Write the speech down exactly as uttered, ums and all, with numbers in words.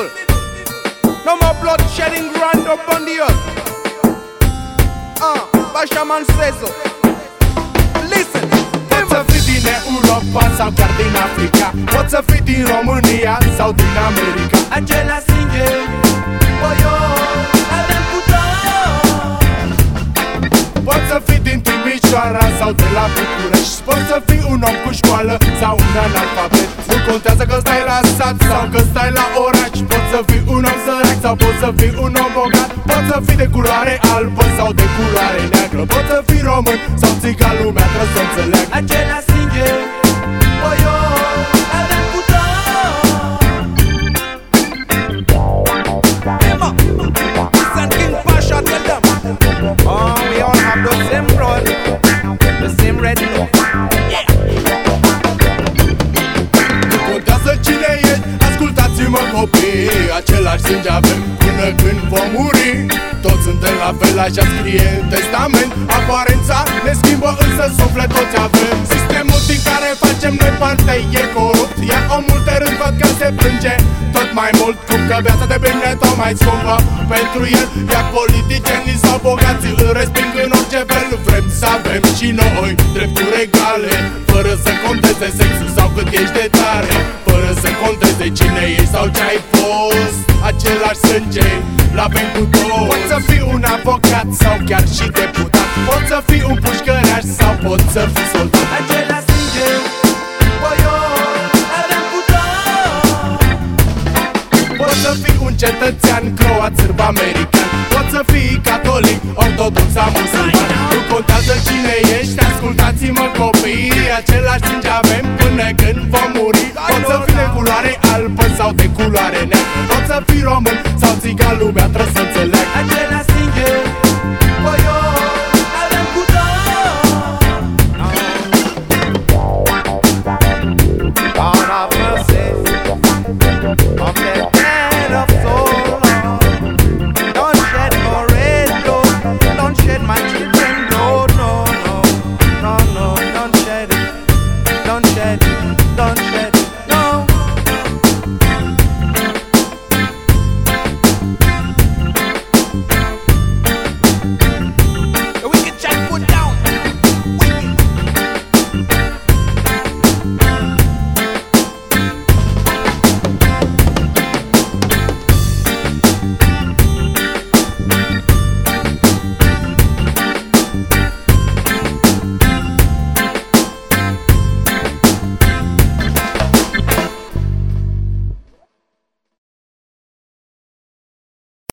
people. No more blood shedding grand upon the earth. Ah, Bashaman says so. Listen. Poți să fii din Europa sau chiar din Africa, poți să fii din România sau din America. Același singe, oh yo, avem cu tot. Poți să fii din Timișoara sau de la București, poți să fii un om cu școală sau un analfabet. Nu contează că stai la sat sau că stai la oraș. Poți să fii un om sărac sau poți să fii un om bogat. Poți să fii de culoare albă sau de culoare neagră. Poți să fii român sau țigan, lumea trebuie să înțeleagă. Același singe, oh yo, avem cu tot. Emma, listen, King Pasha, tell them. Oh, we all have the same blood, the same red blood. Yeah. Nu contează cine ești, ascultați-mă copii, același sânge avem până când vom muri. Toți suntem la fel, așa scrie în testament. Aparența ne schimbă, însă suflet toți avem. Sistemul din care facem noi parte e corupt, iar omul de rând văd că se plânge tot mai mult, cum că viața de bine tot mai scumpă pentru el. Iar politicienii sau bogații îl resping în orice fel. Vrem să avem și noi drepturi egale, fără să conteze sexul sau cât ești de tare, fără să conteze cine ești sau ce ai fost. Același sânge l-avem cu toți. Poți să fii un avocat sau chiar și deputat, poți să fii un pușcăreaș sau poți să fii soldat. Același singe, oh yo, avem cu tot. Poți să fii un cetățean croat, sârb, american, poți să fii catolic, ortodox sau musulman. Nu contează cine ești, ascultați-mă copii, același sânge avem până când vom muri.